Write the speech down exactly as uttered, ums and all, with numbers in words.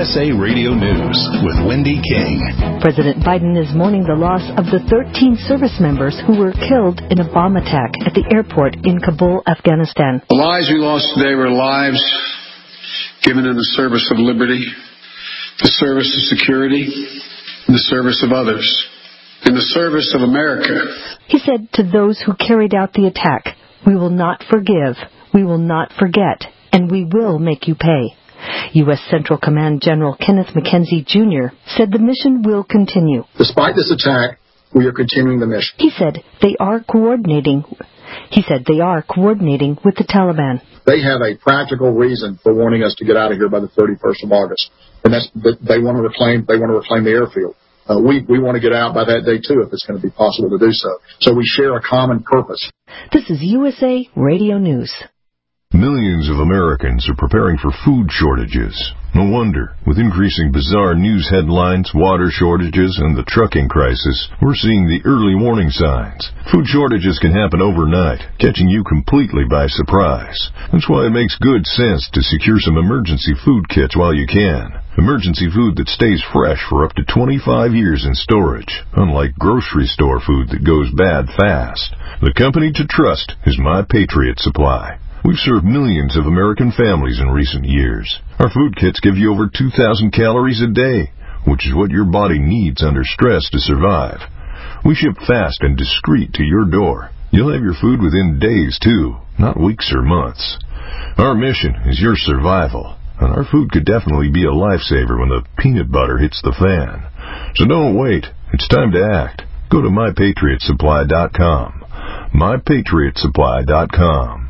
S A Radio News with Wendy King. President Biden is mourning the loss of the thirteen service members who were killed in a bomb attack at the airport in Kabul, Afghanistan. The lives we lost today were lives given in the service of liberty, the service of security, in the service of others, in the service of America. He said to those who carried out the attack, "We will not forgive, we will not forget, and we will make you pay." U S Central Command General Kenneth McKenzie, Junior said the mission will continue. Despite this attack, we are continuing the mission. He said they are coordinating. He said they are coordinating with the Taliban. They have a practical reason for wanting us to get out of here by the thirty-first of August, and that's that they want to reclaim. They want to reclaim the airfield. Uh, we we want to get out by that day too, if it's going to be possible to do so. So we share a common purpose. This is U S A Radio News. Millions of Americans are preparing for food shortages. No wonder. With increasing bizarre news headlines, water shortages, and the trucking crisis, we're seeing the early warning signs. Food shortages can happen overnight, catching you completely by surprise. That's why it makes good sense to secure some emergency food kits while you can. Emergency food that stays fresh for up to twenty-five years in storage, unlike grocery store food that goes bad fast. The company to trust is My Patriot Supply. We've served millions of American families in recent years. Our food kits give you over two thousand calories a day, which is what your body needs under stress to survive. We ship fast and discreet to your door. You'll have your food within days, too, not weeks or months. Our mission is your survival, and our food could definitely be a lifesaver when the peanut butter hits the fan. So don't wait. It's time to act. Go to my patriot supply dot com. my patriot supply dot com.